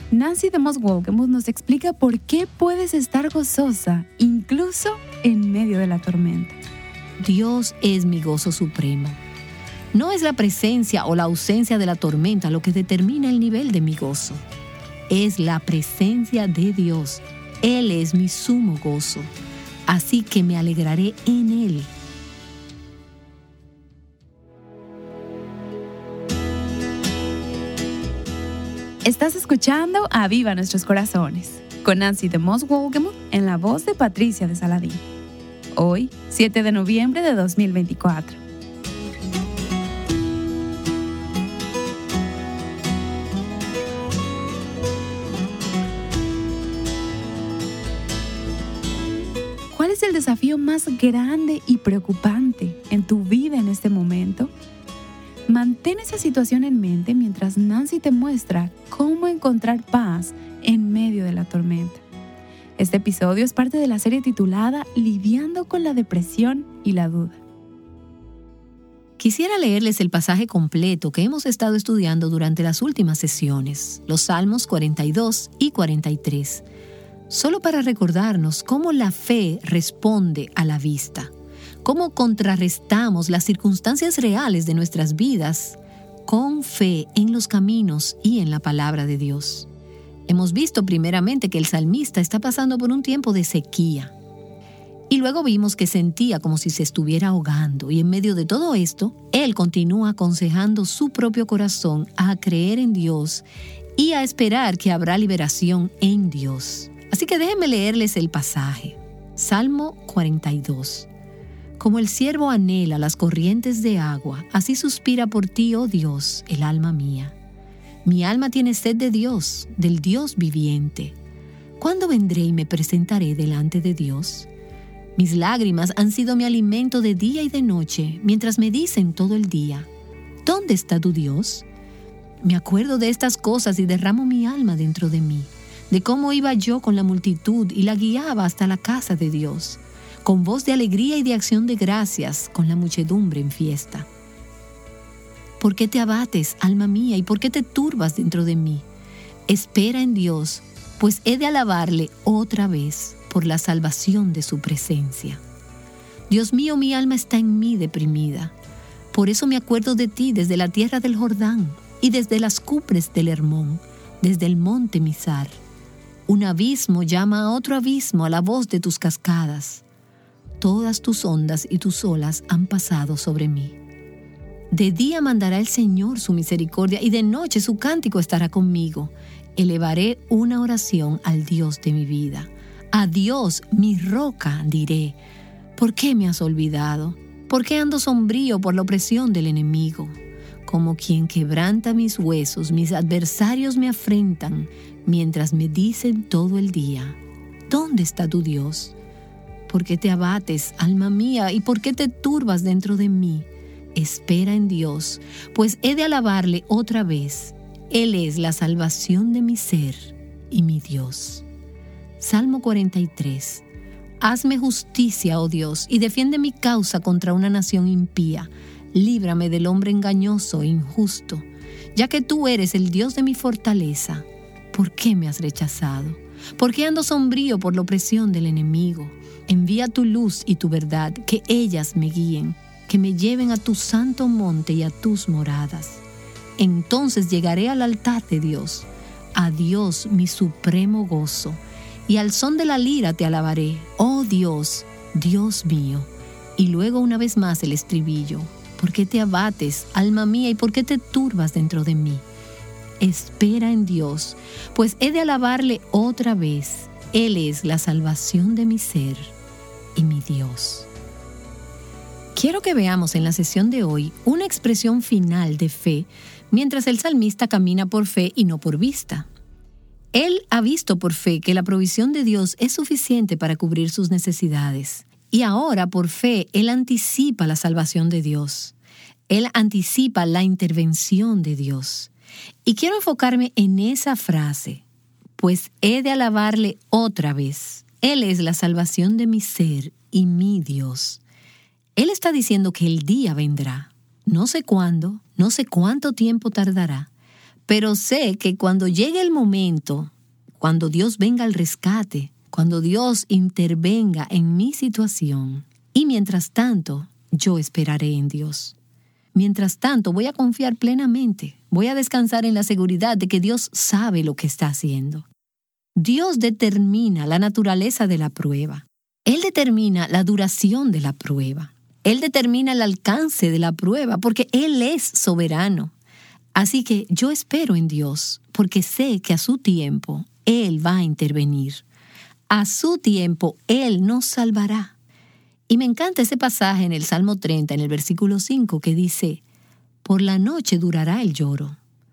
Nancy DeMoss Wolgemuth nos explica por qué puedes estar gozosa incluso en medio de la tormenta. Dios es mi gozo supremo. No es la presencia o la ausencia de la tormenta lo que determina el nivel de mi gozo. Es la presencia de Dios. Él es mi sumo gozo. Así que me alegraré en Él. Estás escuchando Aviva Nuestros Corazones, con Nancy DeMoss Wolgemuth en la voz de Patricia de Saladín. Hoy, 7 de noviembre de 2024. ¿Cuál es el desafío más grande y preocupante en tu vida en este momento? Mantén esa situación en mente mientras Nancy te muestra cómo encontrar paz en medio de la tormenta. Este episodio es parte de la serie titulada Lidiando con la depresión y la duda. Quisiera leerles el pasaje completo que hemos estado estudiando durante las últimas sesiones, los Salmos 42 y 43, solo para recordarnos cómo la fe responde a la vista. Cómo contrarrestamos las circunstancias reales de nuestras vidas con fe en los caminos y en la palabra de Dios. Hemos visto primeramente que el salmista está pasando por un tiempo de sequía. Y luego vimos que sentía como si se estuviera ahogando. Y en medio de todo esto, él continúa aconsejando su propio corazón a creer en Dios y a esperar que habrá liberación en Dios. Así que déjenme leerles el pasaje. Salmo 42. Como el ciervo anhela las corrientes de agua, así suspira por ti, oh Dios, el alma mía. Mi alma tiene sed de Dios, del Dios viviente. ¿Cuándo vendré y me presentaré delante de Dios? Mis lágrimas han sido mi alimento de día y de noche, mientras me dicen todo el día, ¿dónde está tu Dios? Me acuerdo de estas cosas y derramo mi alma dentro de mí, de cómo iba yo con la multitud y la guiaba hasta la casa de Dios, con voz de alegría y de acción de gracias, con la muchedumbre en fiesta. ¿Por qué te abates, alma mía, y por qué te turbas dentro de mí? Espera en Dios, pues he de alabarle otra vez por la salvación de su presencia. Dios mío, mi alma está en mí deprimida. Por eso me acuerdo de ti desde la tierra del Jordán y desde las cumbres del Hermón, desde el monte Mizar. Un abismo llama a otro abismo a la voz de tus cascadas. Todas tus ondas y tus olas han pasado sobre mí. De día mandará el Señor su misericordia y de noche su cántico estará conmigo. Elevaré una oración al Dios de mi vida. A Dios, mi roca, diré, ¿por qué me has olvidado? ¿Por qué ando sombrío por la opresión del enemigo? Como quien quebranta mis huesos, mis adversarios me afrentan, mientras me dicen todo el día, ¿dónde está tu Dios? ¿Por qué te abates, alma mía, y por qué te turbas dentro de mí? Espera en Dios, pues he de alabarle otra vez. Él es la salvación de mi ser y mi Dios. Salmo 43. Hazme justicia, oh Dios, y defiende mi causa contra una nación impía. Líbrame del hombre engañoso e injusto, ya que tú eres el Dios de mi fortaleza. ¿Por qué me has rechazado? ¿Por qué ando sombrío por la opresión del enemigo? Envía tu luz y tu verdad, que ellas me guíen, que me lleven a tu santo monte y a tus moradas. Entonces llegaré al altar de Dios, a Dios mi supremo gozo, y al son de la lira te alabaré, oh Dios, Dios mío. Y luego una vez más el estribillo, ¿por qué te abates, alma mía, y por qué te turbas dentro de mí? Espera en Dios, pues he de alabarle otra vez. Él es la salvación de mi ser y mi Dios. Quiero que veamos en la sesión de hoy una expresión final de fe, mientras el salmista camina por fe y no por vista. Él ha visto por fe que la provisión de Dios es suficiente para cubrir sus necesidades. Y ahora, por fe, él anticipa la salvación de Dios. Él anticipa la intervención de Dios. Y quiero enfocarme en esa frase, pues he de alabarle otra vez. Él es la salvación de mi ser y mi Dios. Él está diciendo que el día vendrá. No sé cuándo, no sé cuánto tiempo tardará, Pero sé que cuando llegue el momento, cuando Dios venga al rescate, cuando Dios intervenga en mi situación, y mientras tanto, yo esperaré en Dios. Mientras tanto, voy a confiar plenamente, voy a descansar en la seguridad de que Dios sabe lo que está haciendo. Dios determina la naturaleza de la prueba. Él determina la duración de la prueba. Él determina el alcance de la prueba porque Él es soberano. Así que yo espero en Dios porque sé que a su tiempo Él va a intervenir. A su tiempo Él nos salvará. Y me encanta ese pasaje en el Salmo 30, en el versículo 5, que dice: por la noche durará el lloro.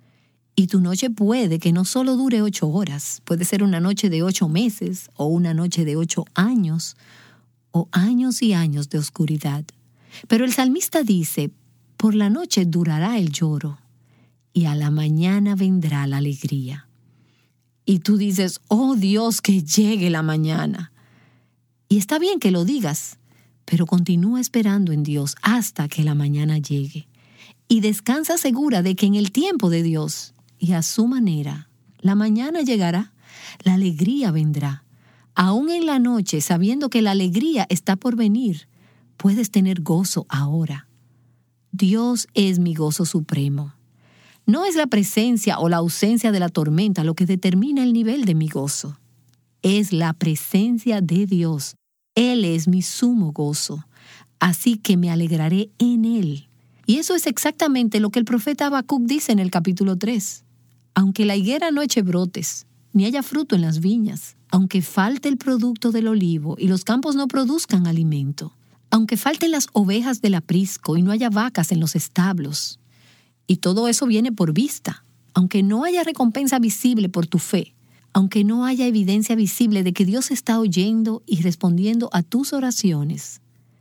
Y tu noche puede que no solo dure 8 horas, puede ser una noche de 8 meses, o una noche de 8 años, o años y años de oscuridad. Pero el salmista dice: por la noche durará el lloro, y a la mañana vendrá la alegría. Y tú dices: oh Dios, que llegue la mañana. Y está bien que lo digas, pero continúa esperando en Dios hasta que la mañana llegue. Y descansa segura de que en el tiempo de Dios y a su manera, la mañana llegará, la alegría vendrá. Aún en la noche, sabiendo que la alegría está por venir, puedes tener gozo ahora. Dios es mi gozo supremo. No es la presencia o la ausencia de la tormenta lo que determina el nivel de mi gozo. Es la presencia de Dios. Él es mi sumo gozo. Así que me alegraré en Él. Y eso es exactamente lo que el profeta Habacuc dice en el capítulo 3. Aunque la higuera no eche brotes, ni haya fruto en las viñas, aunque falte el producto del olivo y los campos no produzcan alimento, aunque falten las ovejas del aprisco y no haya vacas en los establos, y todo eso viene por vista, aunque no haya recompensa visible por tu fe, aunque no haya evidencia visible de que Dios está oyendo y respondiendo a tus oraciones,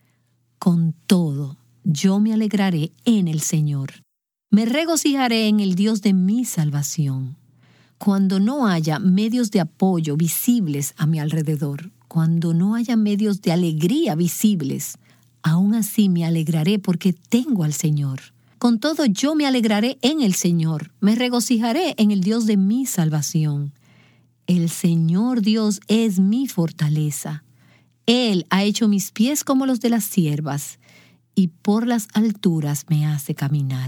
con todo, yo me alegraré en el Señor. Me regocijaré en el Dios de mi salvación. Cuando no haya medios de apoyo visibles a mi alrededor, cuando no haya medios de alegría visibles, aún así me alegraré porque tengo al Señor. Con todo, yo me alegraré en el Señor. Me regocijaré en el Dios de mi salvación. El Señor Dios es mi fortaleza. Él ha hecho mis pies como los de las ciervas, y por las alturas me hace caminar.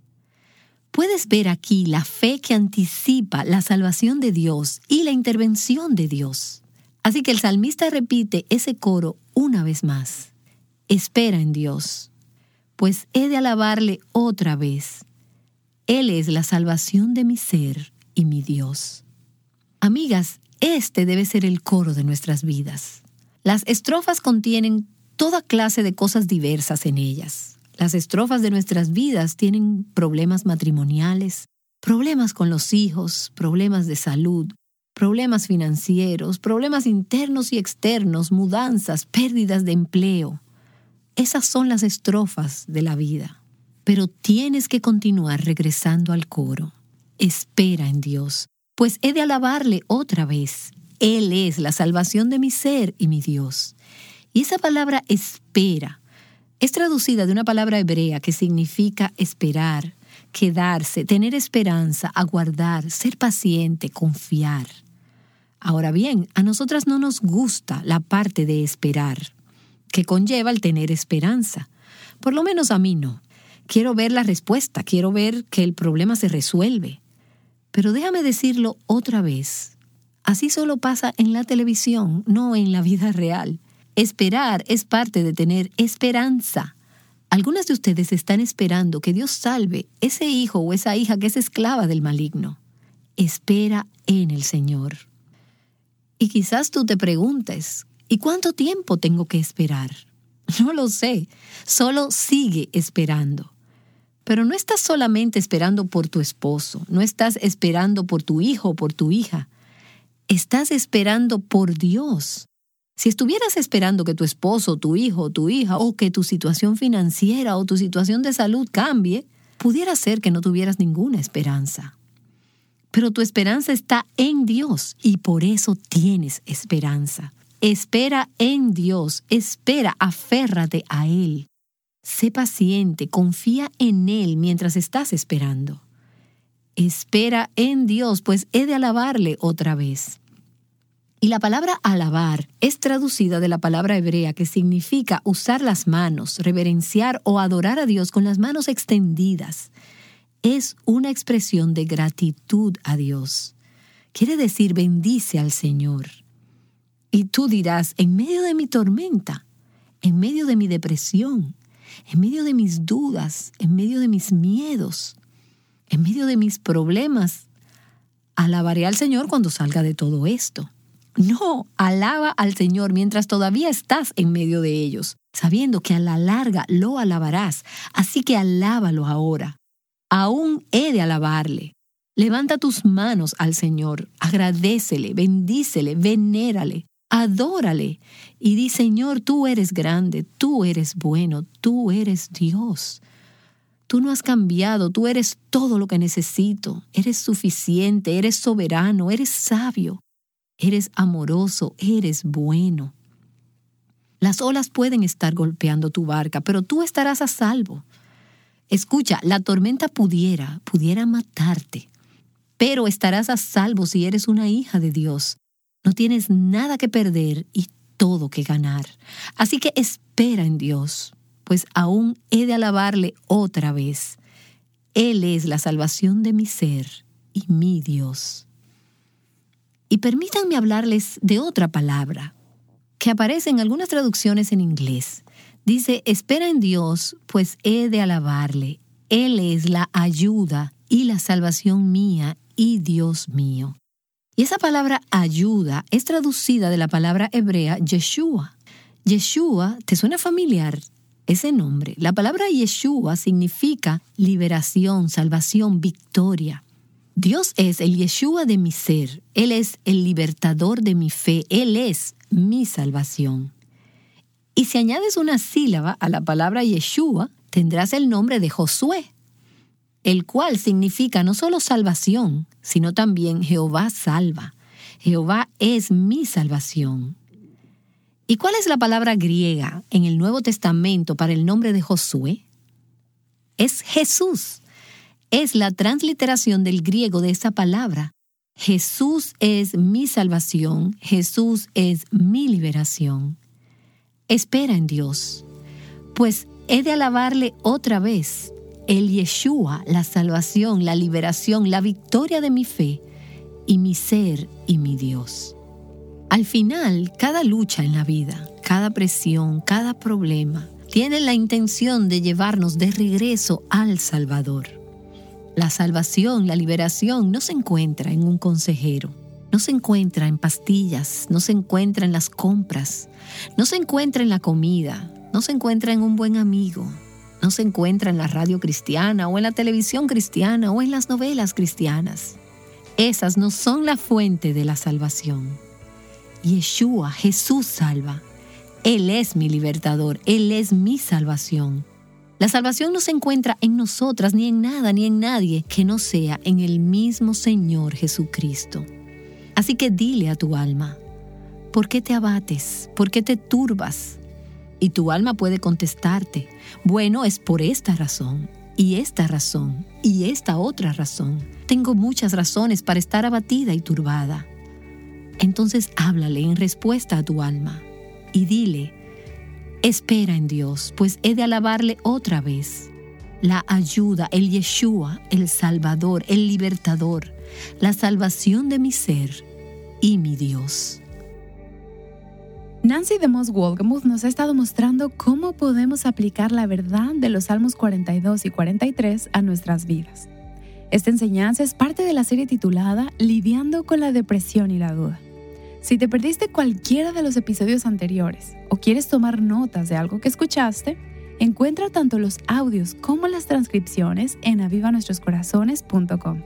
Puedes ver aquí la fe que anticipa la salvación de Dios y la intervención de Dios. Así que el salmista repite ese coro una vez más. Espera en Dios, pues he de alabarle otra vez. Él es la salvación de mi ser y mi Dios. Amigas, este debe ser el coro de nuestras vidas. Las estrofas contienen toda clase de cosas diversas en ellas. Las estrofas de nuestras vidas tienen problemas matrimoniales, problemas con los hijos, problemas de salud, problemas financieros, problemas internos y externos, mudanzas, pérdidas de empleo. Esas son las estrofas de la vida. Pero tienes que continuar regresando al coro. Espera en Dios, pues he de alabarle otra vez. Él es la salvación de mi ser y mi Dios. Y esa palabra espera es traducida de una palabra hebrea que significa esperar, quedarse, tener esperanza, aguardar, ser paciente, confiar. Ahora bien, a nosotras no nos gusta la parte de esperar, que conlleva el tener esperanza. Por lo menos a mí no. Quiero ver la respuesta, quiero ver que el problema se resuelve. Pero déjame decirlo otra vez. Así solo pasa en la televisión, no en la vida real. Esperar es parte de tener esperanza. Algunas de ustedes están esperando que Dios salve ese hijo o esa hija que es esclava del maligno. Espera en el Señor. Y quizás tú te preguntes, ¿y cuánto tiempo tengo que esperar? No lo sé, solo sigue esperando. Pero no estás solamente esperando por tu esposo, no estás esperando por tu hijo o por tu hija. Estás esperando por Dios. Si estuvieras esperando que tu esposo, tu hijo o tu hija, o que tu situación financiera o tu situación de salud cambie, pudiera ser que no tuvieras ninguna esperanza. Pero tu esperanza está en Dios y por eso tienes esperanza. Espera en Dios, espera, aférrate a Él. Sé paciente, confía en Él mientras estás esperando. Espera en Dios, pues he de alabarle otra vez. Y la palabra alabar es traducida de la palabra hebrea que significa usar las manos, reverenciar o adorar a Dios con las manos extendidas. Es una expresión de gratitud a Dios. Quiere decir bendice al Señor. Y tú dirás, en medio de mi tormenta, en medio de mi depresión, en medio de mis dudas, en medio de mis miedos, en medio de mis problemas, alabaré al Señor cuando salga de todo esto. No, alaba al Señor mientras todavía estás en medio de ellos, sabiendo que a la larga lo alabarás, así que alábalo ahora. Aún he de alabarle. Levanta tus manos al Señor, agradécele, bendícele, venérale, adórale y di, Señor, tú eres grande, tú eres bueno, tú eres Dios. Tú no has cambiado, tú eres todo lo que necesito, eres suficiente, eres soberano, eres sabio. Eres amoroso, eres bueno. Las olas pueden estar golpeando tu barca, pero tú estarás a salvo. Escucha, la tormenta pudiera matarte, pero estarás a salvo si eres una hija de Dios. No tienes nada que perder y todo que ganar. Así que espera en Dios, pues aún he de alabarle otra vez. Él es la salvación de mi ser y mi Dios. Y permítanme hablarles de otra palabra que aparece en algunas traducciones en inglés. Dice, espera en Dios, pues he de alabarle. Él es la ayuda y la salvación mía y Dios mío. Y esa palabra ayuda es traducida de la palabra hebrea Yeshua. Yeshua, ¿te suena familiar ese nombre? La palabra Yeshua significa liberación, salvación, victoria. Dios es el Yeshua de mi ser. Él es el libertador de mi fe. Él es mi salvación. Y si añades una sílaba a la palabra Yeshua, tendrás el nombre de Josué, el cual significa no solo salvación, sino también Jehová salva. Jehová es mi salvación. ¿Y cuál es la palabra griega en el Nuevo Testamento para el nombre de Josué? Es Jesús. Es la transliteración del griego de esa palabra. Jesús es mi salvación, Jesús es mi liberación. Espera en Dios, pues he de alabarle otra vez. El Yeshua, la salvación, la liberación, la victoria de mi fe y mi ser y mi Dios. Al final, cada lucha en la vida, cada presión, cada problema, tiene la intención de llevarnos de regreso al Salvador. La salvación, la liberación no se encuentra en un consejero, no se encuentra en pastillas, no se encuentra en las compras, no se encuentra en la comida, no se encuentra en un buen amigo, no se encuentra en la radio cristiana o en la televisión cristiana o en las novelas cristianas. Esas no son la fuente de la salvación. Yeshua, Jesús salva. Él es mi libertador, Él es mi salvación. La salvación no se encuentra en nosotras, ni en nada, ni en nadie que no sea en el mismo Señor Jesucristo. Así que dile a tu alma, ¿por qué te abates? ¿Por qué te turbas? Y tu alma puede contestarte, bueno, es por esta razón, y esta razón, y esta otra razón. Tengo muchas razones para estar abatida y turbada. Entonces háblale en respuesta a tu alma y dile, espera en Dios, pues he de alabarle otra vez. La ayuda, el Yeshua, el Salvador, el Libertador, la salvación de mi ser y mi Dios. Nancy DeMoss Wolgemuth nos ha estado mostrando cómo podemos aplicar la verdad de los Salmos 42 y 43 a nuestras vidas. Esta enseñanza es parte de la serie titulada Lidiando con la depresión y la duda. Si te perdiste cualquiera de los episodios anteriores o quieres tomar notas de algo que escuchaste, encuentra tanto los audios como las transcripciones en avivanuestroscorazones.com.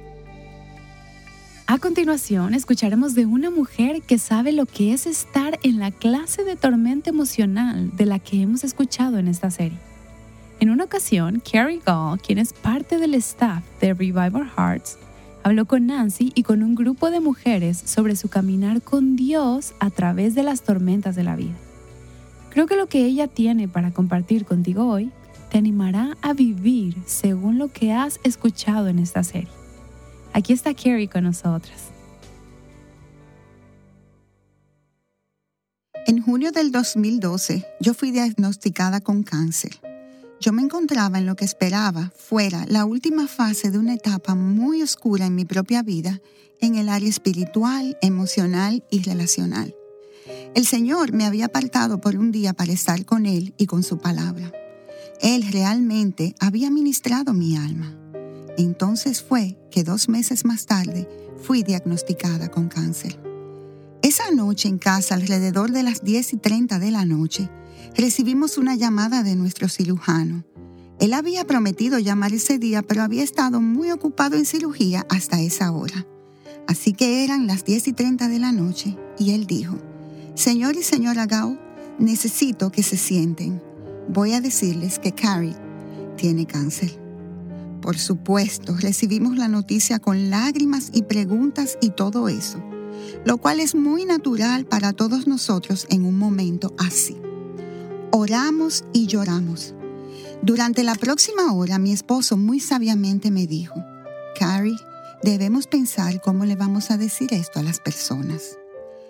A continuación, escucharemos de una mujer que sabe lo que es estar en la clase de tormenta emocional de la que hemos escuchado en esta serie. En una ocasión, Carrie Gall, quien es parte del staff de Revive Our Hearts, habló con Nancy y con un grupo de mujeres sobre su caminar con Dios a través de las tormentas de la vida. Creo que lo que ella tiene para compartir contigo hoy te animará a vivir según lo que has escuchado en esta serie. Aquí está Carrie con nosotras. En junio del 2012, yo fui diagnosticada con cáncer. Yo me encontraba en lo que esperaba fuera la última fase de una etapa muy oscura en mi propia vida, en el área espiritual, emocional y relacional. El Señor me había apartado por un día para estar con Él y con su palabra. Él realmente había ministrado mi alma. Entonces fue que 2 meses más tarde fui diagnosticada con cáncer. Esa noche en casa, alrededor de las 10:30 de la noche, recibimos una llamada de nuestro cirujano. Él había prometido llamar ese día, pero había estado muy ocupado en cirugía hasta esa hora. Así que eran las 10:30 de la noche y él dijo: «Señor y señora Gao, necesito que se sienten. Voy a decirles que Carrie tiene cáncer». Por supuesto, recibimos la noticia con lágrimas y preguntas y todo eso, lo cual es muy natural para todos nosotros en un momento así. Oramos y lloramos. Durante la próxima hora, mi esposo muy sabiamente me dijo: «Carrie, debemos pensar cómo le vamos a decir esto a las personas».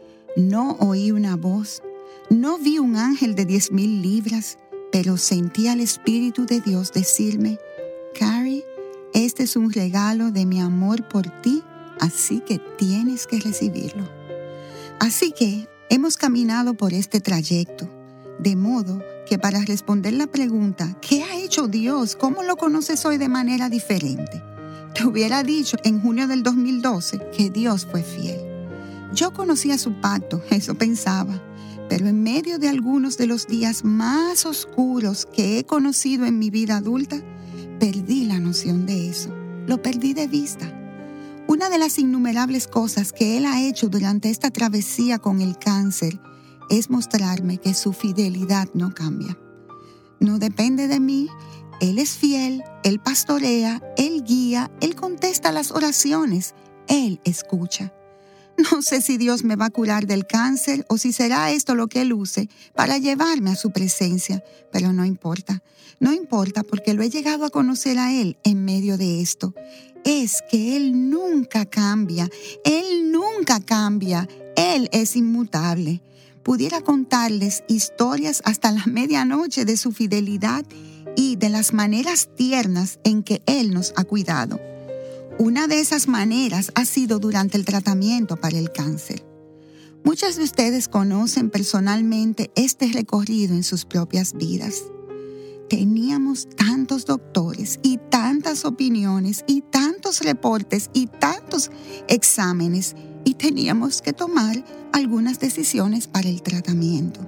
No oí una voz, no vi un ángel de 10,000 libras, pero sentí al Espíritu de Dios decirme: «Carrie, este es un regalo de mi amor por ti, así que tienes que recibirlo». Así que hemos caminado por este trayecto, de modo que para responder la pregunta, ¿qué ha hecho Dios? ¿Cómo lo conoces hoy de manera diferente? Te hubiera dicho en junio del 2012 que Dios fue fiel. Yo conocía su pacto, eso pensaba, pero en medio de algunos de los días más oscuros que he conocido en mi vida adulta, perdí la noción de eso, lo perdí de vista. Una de las innumerables cosas que Él ha hecho durante esta travesía con el cáncer es mostrarme que su fidelidad no cambia. No depende de mí, Él es fiel, Él pastorea, Él guía, Él contesta las oraciones, Él escucha. No sé si Dios me va a curar del cáncer o si será esto lo que Él use para llevarme a su presencia, pero no importa. No importa porque lo he llegado a conocer a Él en medio de esto. Es que Él nunca cambia, Él nunca cambia, Él es inmutable. Pudiera contarles historias hasta la medianoche de su fidelidad y de las maneras tiernas en que Él nos ha cuidado. Una de esas maneras ha sido durante el tratamiento para el cáncer. Muchas de ustedes conocen personalmente este recorrido en sus propias vidas. Teníamos tantos doctores y tantas opiniones y tantos reportes y tantos exámenes y teníamos que tomar algunas decisiones para el tratamiento.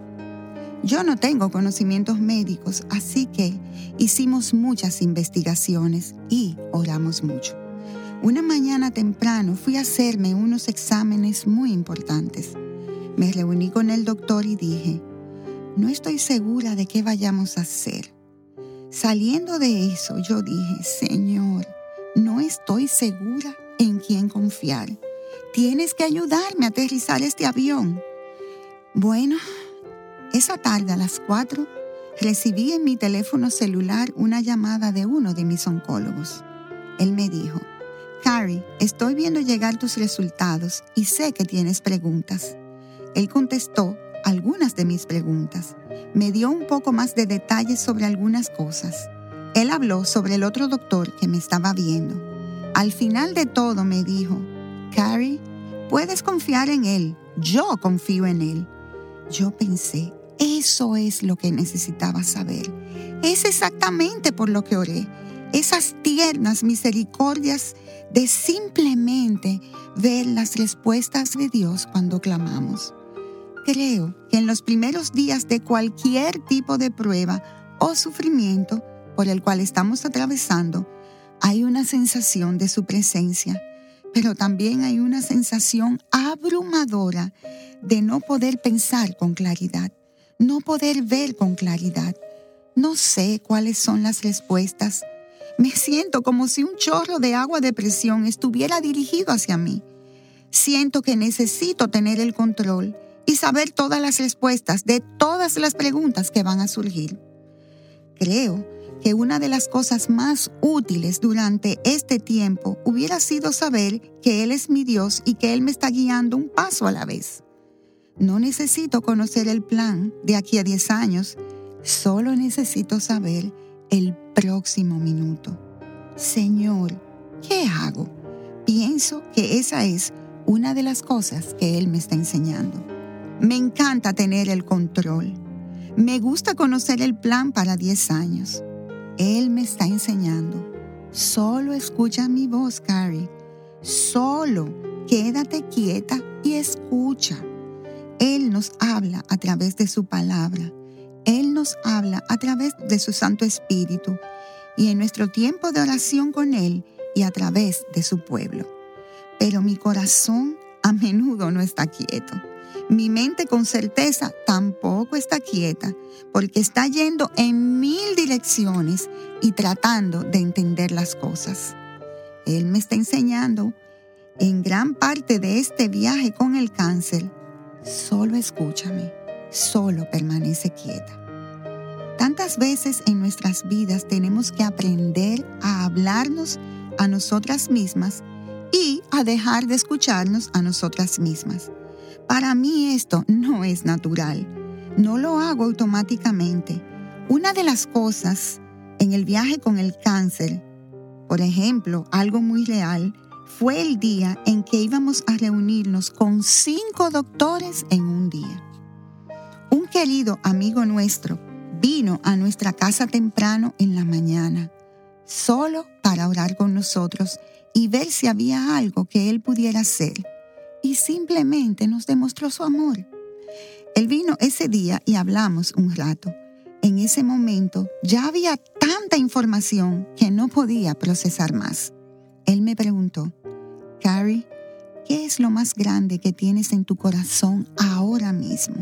Yo no tengo conocimientos médicos, así que hicimos muchas investigaciones y oramos mucho. Una mañana temprano fui a hacerme unos exámenes muy importantes. Me reuní con el doctor y dije: «No estoy segura de qué vayamos a hacer». Saliendo de eso, yo dije: «Señor, no estoy segura en quién confiar. Tienes que ayudarme a aterrizar este avión». Bueno, esa tarde a las 4 recibí en mi teléfono celular una llamada de uno de mis oncólogos. Él me dijo: «Carrie, estoy viendo llegar tus resultados y sé que tienes preguntas». Él contestó algunas de mis preguntas. Me dio un poco más de detalles sobre algunas cosas. Él habló sobre el otro doctor que me estaba viendo. Al final de todo me dijo: «Carrie, puedes confiar en él. Yo confío en él». Yo pensé, eso es lo que necesitaba saber. Es exactamente por lo que oré. Esas tiernas misericordias de simplemente ver las respuestas de Dios cuando clamamos. Creo que en los primeros días de cualquier tipo de prueba o sufrimiento por el cual estamos atravesando, hay una sensación de su presencia, pero también hay una sensación abrumadora de no poder pensar con claridad, no poder ver con claridad. No sé cuáles son las respuestas. Me siento como si un chorro de agua de presión estuviera dirigido hacia mí. Siento que necesito tener el control y saber todas las respuestas de todas las preguntas que van a surgir. Creo que una de las cosas más útiles durante este tiempo hubiera sido saber que Él es mi Dios y que Él me está guiando un paso a la vez. No necesito conocer el plan de aquí a 10 años, solo necesito saber el próximo minuto. Señor, ¿qué hago? Pienso que esa es una de las cosas que Él me está enseñando. Me encanta tener el control. Me gusta conocer el plan para 10 años. Él me está enseñando. Solo escucha mi voz, Carrie. Solo quédate quieta y escucha. Él nos habla a través de su palabra. Él nos habla a través de su Santo Espíritu y en nuestro tiempo de oración con Él y a través de su pueblo. Pero mi corazón a menudo no está quieto. Mi mente con certeza tampoco está quieta porque está yendo en 1000 direcciones y tratando de entender las cosas. Él me está enseñando en gran parte de este viaje con el cáncer. Solo escúchame, solo permanece quieta. Tantas veces en nuestras vidas tenemos que aprender a hablarnos a nosotras mismas y a dejar de escucharnos a nosotras mismas. Para mí esto no es natural. No lo hago automáticamente. Una de las cosas en el viaje con el cáncer, por ejemplo, algo muy real, fue el día en que íbamos a reunirnos con 5 doctores en un día. Un querido amigo nuestro vino a nuestra casa temprano en la mañana, solo para orar con nosotros y ver si había algo que él pudiera hacer. Y simplemente nos demostró su amor. Él vino ese día y hablamos un rato. En ese momento ya había tanta información que no podía procesar más. Él me preguntó, Carrie, ¿qué es lo más grande que tienes en tu corazón ahora mismo?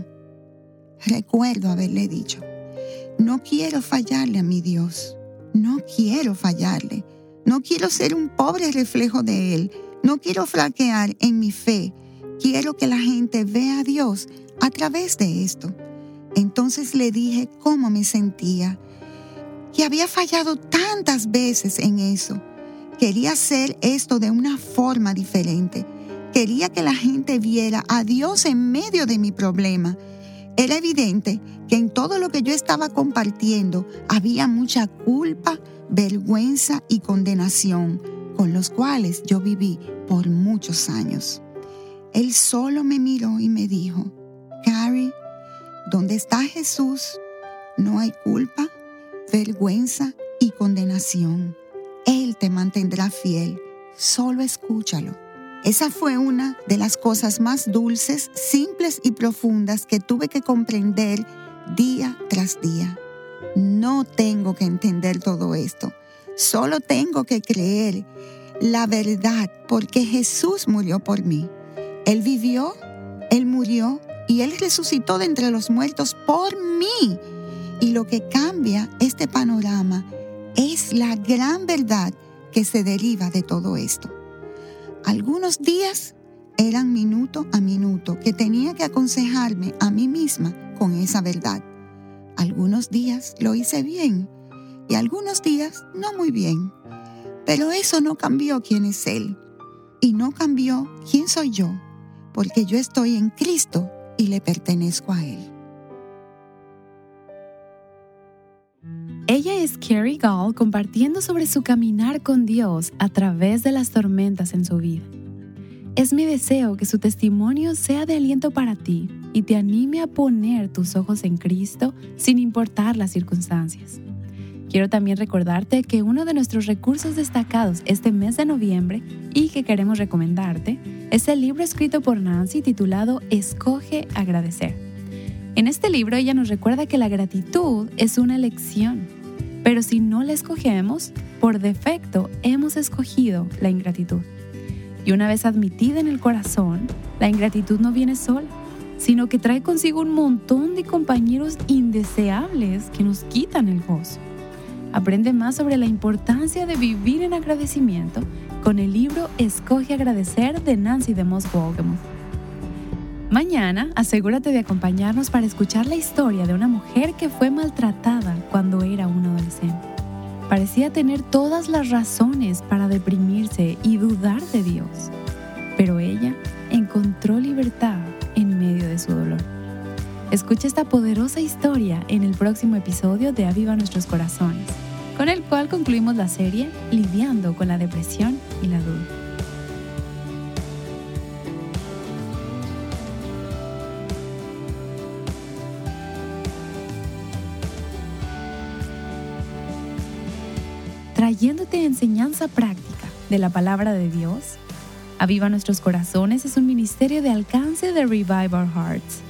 Recuerdo haberle dicho, no quiero fallarle a mi Dios. No quiero fallarle. No quiero ser un pobre reflejo de Él. No quiero flaquear en mi fe. Quiero que la gente vea a Dios a través de esto. Entonces le dije cómo me sentía, que había fallado tantas veces en eso. Quería hacer esto de una forma diferente. Quería que la gente viera a Dios en medio de mi problema. Era evidente que en todo lo que yo estaba compartiendo había mucha culpa, vergüenza y condenación, con los cuales yo viví por muchos años. Él solo me miró y me dijo, Carrie, donde está Jesús, no hay culpa, vergüenza y condenación. Él te mantendrá fiel, solo escúchalo. Esa fue una de las cosas más dulces, simples y profundas que tuve que comprender día tras día. No tengo que entender todo esto, solo tengo que creer la verdad porque Jesús murió por mí. Él vivió, Él murió y Él resucitó de entre los muertos por mí. Y lo que cambia este panorama es la gran verdad que se deriva de todo esto. Algunos días eran minuto a minuto que tenía que aconsejarme a mí misma con esa verdad. Algunos días lo hice bien y algunos días no muy bien. Pero eso no cambió quién es Él y no cambió quién soy yo, porque yo estoy en Cristo y le pertenezco a Él. Ella es Carrie Gall compartiendo sobre su caminar con Dios a través de las tormentas en su vida. Es mi deseo que su testimonio sea de aliento para ti y te anime a poner tus ojos en Cristo sin importar las circunstancias. Quiero también recordarte que uno de nuestros recursos destacados este mes de noviembre y que queremos recomendarte es el libro escrito por Nancy titulado Escoge agradecer. En este libro ella nos recuerda que la gratitud es una elección, pero si no la escogemos, por defecto hemos escogido la ingratitud. Y una vez admitida en el corazón, la ingratitud no viene sola, sino que trae consigo un montón de compañeros indeseables que nos quitan el gozo. Aprende más sobre la importancia de vivir en agradecimiento con el libro Escoge agradecer de Nancy DeMoss Wolgemuth. Mañana, asegúrate de acompañarnos para escuchar la historia de una mujer que fue maltratada cuando era una adolescente. parecía tener todas las razones para deprimirse y dudar de Dios, pero ella encontró libertad en medio de su dolor. Escucha esta poderosa historia en el próximo episodio de Aviva Nuestros Corazones, con el cual concluimos la serie Lidiando con la depresión y la duda. Trayéndote enseñanza práctica de la palabra de Dios, Aviva Nuestros Corazones es un ministerio de alcance de Revive Our Hearts.